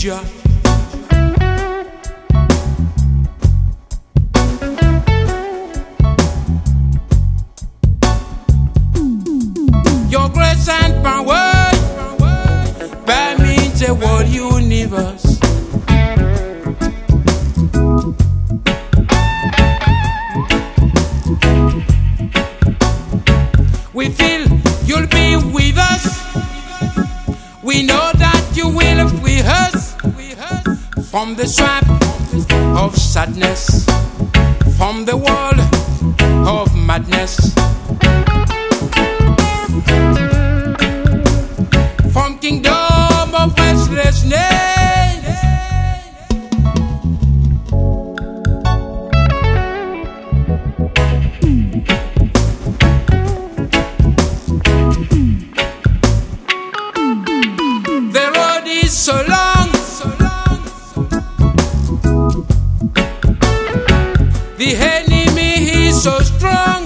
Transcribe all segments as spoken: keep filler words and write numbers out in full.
Jah. Your grace and power permeates the whole universe. We feel you'll be with us. We know that you will free us from the swamp of sadness, from the world of madness, from kingdom of restlessness. So long, so long, the enemy is so strong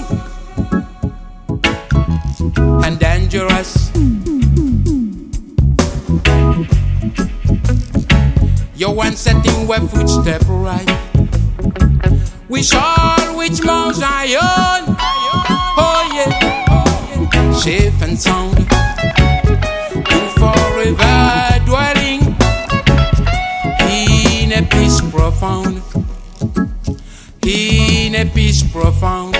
and dangerous. Your one setting where footstep right. We shall reach Mount Zion. Oh yeah, safe and sound to forever dwelling in a peace profound, in a peace profound.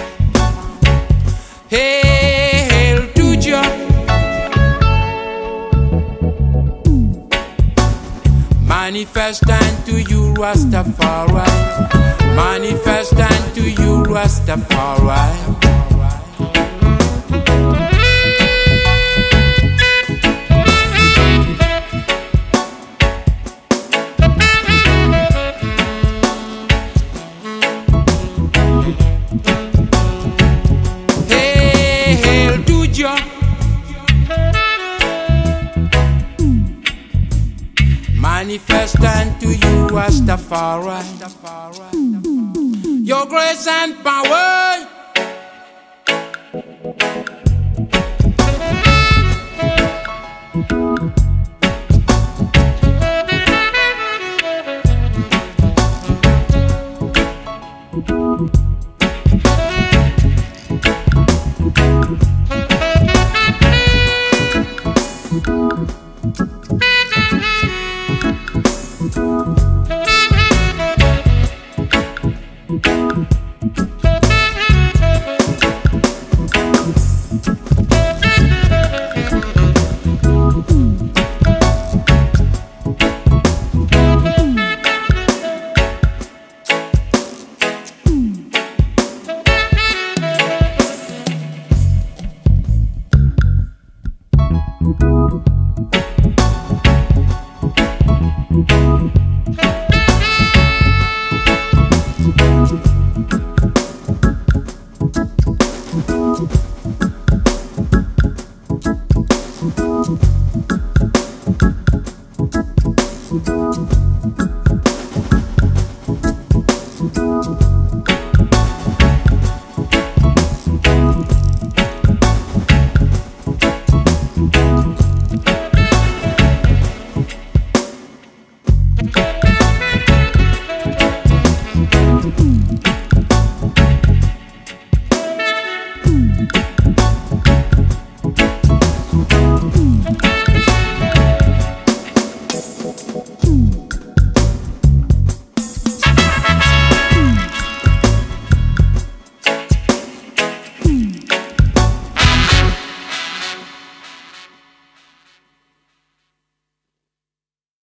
Hey, hail to Jah, manifest unto you Rastafari, manifest unto you Rastafari. Manifest unto you Rastafari, your grace and power.